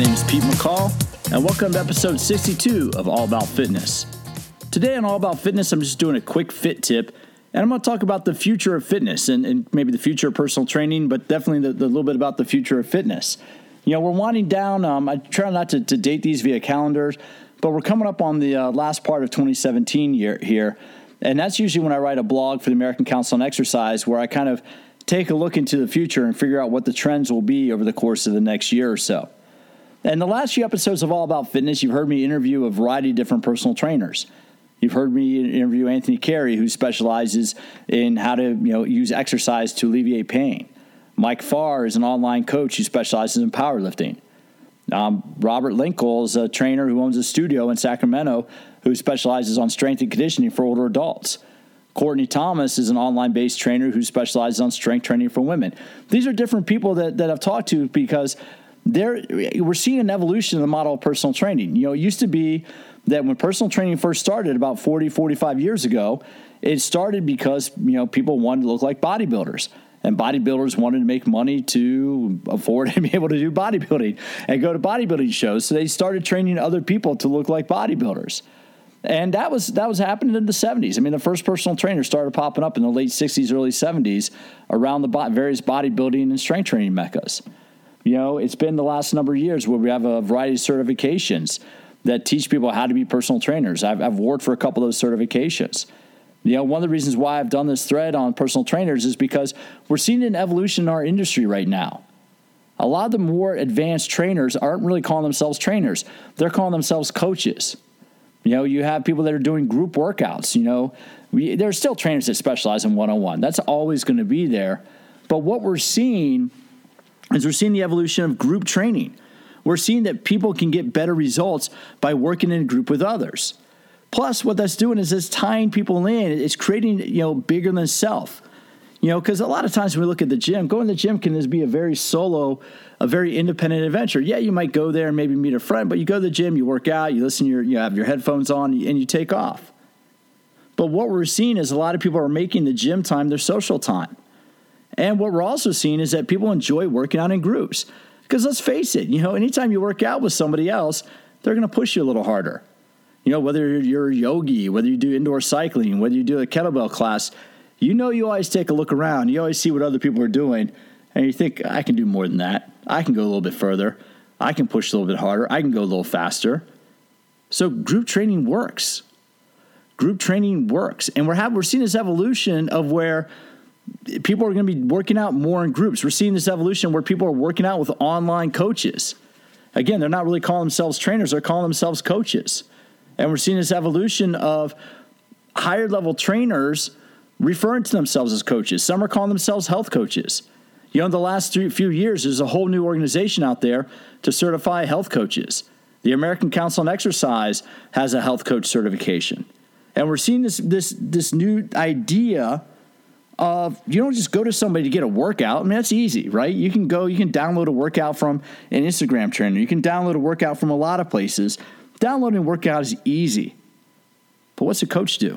name is Pete McCall, and welcome to episode 62 of All About Fitness. Today on All About Fitness, I'm just doing a quick fit tip, and I'm going to talk about the future of fitness and maybe the future of personal training, but definitely the little bit about the future of fitness. You know, we're winding down. I try not to date these via calendars, but we're coming up on the last part of 2017 here, and that's usually when I write a blog for the American Council on Exercise where I kind of take a look into the future and figure out what the trends will be over the course of the next year or so. And the last few episodes of All About Fitness, you've heard me interview a variety of different personal trainers. You've heard me interview Anthony Carey, who specializes in how to use exercise to alleviate pain. Mike Farr is an online coach who specializes in powerlifting. Robert Linkle is a trainer who owns a studio in Sacramento who specializes on strength and conditioning for older adults. Courtney Thomas is an online-based trainer who specializes on strength training for women. These are different people that I've talked to because we're seeing an evolution of the model of personal training. You know, it used to be that when personal training first started about 40, 45 years ago, it started because, people wanted to look like bodybuilders. And bodybuilders wanted to make money to afford to be able to do bodybuilding and go to bodybuilding shows. So they started training other people to look like bodybuilders. And that was happening in the 70s. I mean, the first personal trainer started popping up in the late 60s, early 70s around the various bodybuilding and strength training meccas. You know, it's been the last number of years where we have a variety of certifications that teach people how to be personal trainers. I've worked for a couple of those certifications. You know, one of the reasons why I've done this thread on personal trainers is because we're seeing an evolution in our industry right now. A lot of the more advanced trainers aren't really calling themselves trainers. They're calling themselves coaches. You know, you have people that are doing group workouts. There's still trainers that specialize in one-on-one. That's always going to be there. But what we're seeing is we're seeing the evolution of group training. We're seeing that people can get better results by working in a group with others. Plus, what that's doing is it's tying people in. It's creating, bigger than self. Because a lot of times when we look at the gym, going to the gym can just be a very solo, a very independent adventure. Yeah, you might go there and maybe meet a friend, but you go to the gym, you work out, you listen, you have your headphones on, and you take off. But what we're seeing is a lot of people are making the gym time their social time. And what we're also seeing is that people enjoy working out in groups. Because let's face it, anytime you work out with somebody else, they're going to push you a little harder. Whether you're a yogi, whether you do indoor cycling, whether you do a kettlebell class, you always take a look around. You always see what other people are doing, and you think, I can do more than that. I can go a little bit further. I can push a little bit harder. I can go a little faster. So group training works. Group training works. And we're seeing this evolution of where people are going to be working out more in groups. We're seeing this evolution where people are working out with online coaches. Again, they're not really calling themselves trainers. They're calling themselves coaches. And we're seeing this evolution of higher level trainers referring to themselves as coaches. Some are calling themselves health coaches. In the last few years, there's a whole new organization out there to certify health coaches. The American Council on Exercise has a health coach certification. And we're seeing this new idea of you don't just go to somebody to get a workout. I mean, that's easy, right? You can download a workout from an Instagram trainer. You can download a workout from a lot of places. Downloading a workout is easy. But what's a coach do?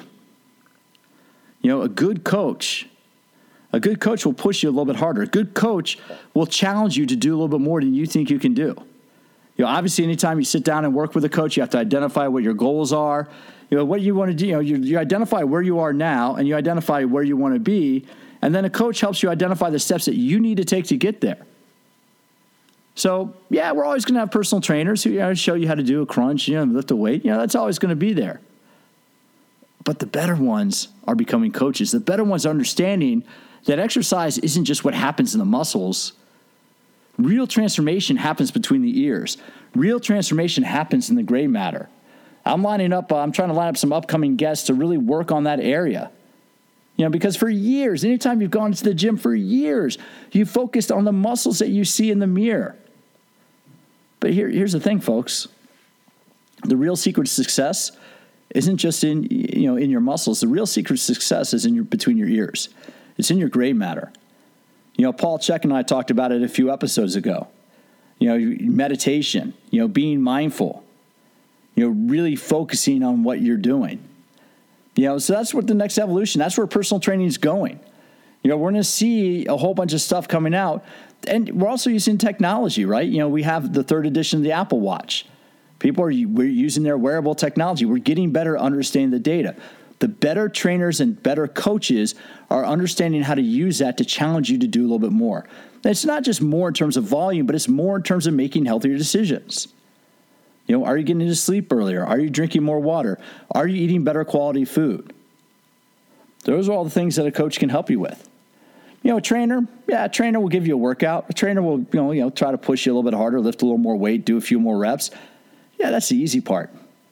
A good coach will push you a little bit harder. A good coach will challenge you to do a little bit more than you think you can do. Obviously, anytime you sit down and work with a coach, you have to identify what your goals are. What you want to do. You identify where you are now, and you identify where you want to be, and then a coach helps you identify the steps that you need to take to get there. So, yeah, we're always going to have personal trainers who show you how to do a crunch, lift a weight. That's always going to be there. But the better ones are becoming coaches. The better ones are understanding that exercise isn't just what happens in the muscles. Real transformation happens between the ears. Real transformation happens in the gray matter. I'm trying to line up some upcoming guests to really work on that area. Because for years, anytime you've gone to the gym for years, you focused on the muscles that you see in the mirror. But here's the thing, folks. The real secret to success isn't just in your muscles. The real secret to success is between your ears. It's in your gray matter. Paul Chek and I talked about it a few episodes ago. Meditation, being mindful, really focusing on what you're doing. So that's what the next evolution, that's where personal training is going. We're going to see a whole bunch of stuff coming out And we're also using technology, right? We have the third edition of the Apple Watch. We're using their wearable technology. We're getting better at understanding the data. The better trainers and better coaches are understanding how to use that to challenge you to do a little bit more. And it's not just more in terms of volume, but it's more in terms of making healthier decisions. Are you getting to sleep earlier? Are you drinking more water? Are you eating better quality food? Those are all the things that a coach can help you with. A trainer will give you a workout. A trainer will, try to push you a little bit harder, lift a little more weight, do a few more reps. Yeah, that's the easy part.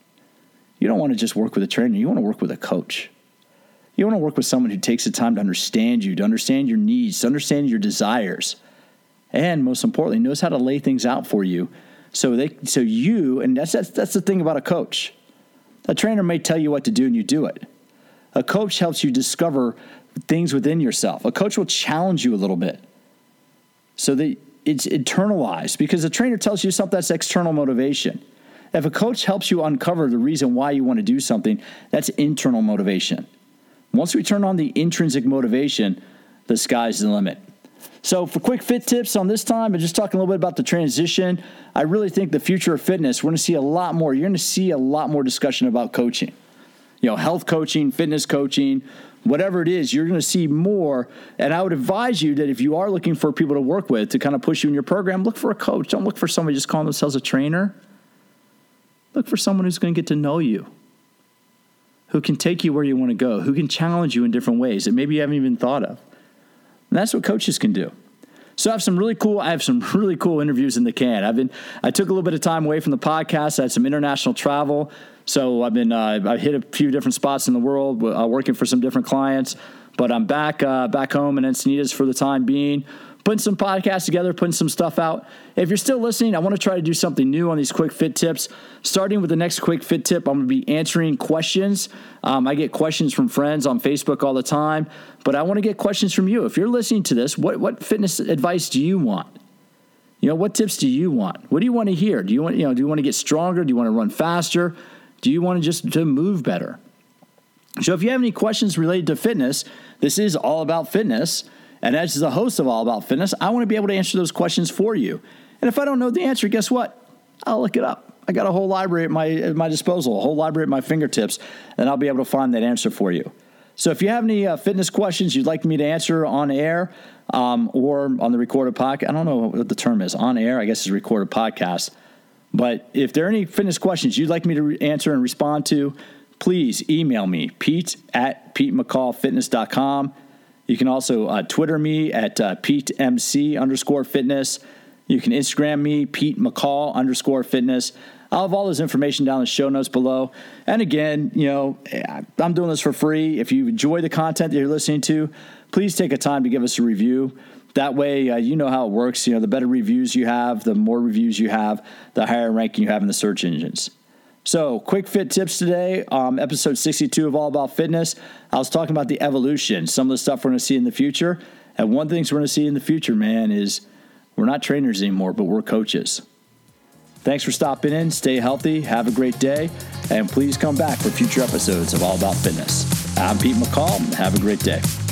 You don't want to just work with a trainer. You want to work with a coach. You want to work with someone who takes the time to understand you, to understand your needs, to understand your desires, and most importantly, knows how to lay things out for you. And that's the thing about a coach. A trainer may tell you what to do and you do it. A coach helps you discover things within yourself. A coach will challenge you a little bit so that it's internalized, because a trainer tells you something that's external motivation. If a coach helps you uncover the reason why you want to do something, that's internal motivation. Once we turn on the intrinsic motivation, the sky's the limit. So for quick fit tips on this time, and just talking a little bit about the transition, I really think the future of fitness, we're going to see a lot more. You're going to see a lot more discussion about coaching. Health coaching, fitness coaching, whatever it is, you're going to see more. And I would advise you that if you are looking for people to work with to kind of push you in your program, look for a coach. Don't look for somebody just calling themselves a trainer. Look for someone who's going to get to know you, who can take you where you want to go, who can challenge you in different ways that maybe you haven't even thought of. And that's what coaches can do. So I have some really cool interviews in the can. I took a little bit of time away from the podcast. I had some international travel. So I hit a few different spots in the world, working for some different clients, but I'm back home in Encinitas for the time being, putting some podcasts together, putting some stuff out. If you're still listening, I want to try to do something new on these quick fit tips. Starting with the next quick fit tip, I'm going to be answering questions. I get questions from friends on Facebook all the time, but I want to get questions from you. If you're listening to this, what fitness advice do you want? What tips do you want? What do you want to hear? Do you want to get stronger? Do you want to run faster? Do you want to move better? So if you have any questions related to fitness, this is All About Fitness. And as the host of All About Fitness, I want to be able to answer those questions for you. And if I don't know the answer, guess what? I'll look it up. I got a whole library at my disposal, a whole library at my fingertips, and I'll be able to find that answer for you. So if you have any fitness questions you'd like me to answer on air or on the recorded podcast, I don't know what the term is, on air, I guess it's a recorded podcast. But if there are any fitness questions you'd like me to answer and respond to, please email me, pete@PeteMcCallFitness.com. You can also Twitter me at PeteMC_fitness. You can Instagram me, PeteMcCall_fitness. I'll have all this information down in the show notes below. And again, I'm doing this for free. If you enjoy the content that you're listening to, please take a time to give us a review. That way, you know how it works. The better reviews you have, the more reviews you have, the higher ranking you have in the search engines. So, quick fit tips today, episode 62 of All About Fitness. I was talking about the evolution, some of the stuff we're going to see in the future. And one thing we're going to see in the future, man, is we're not trainers anymore, but we're coaches. Thanks for stopping in. Stay healthy. Have a great day. And please come back for future episodes of All About Fitness. I'm Pete McCall. Have a great day.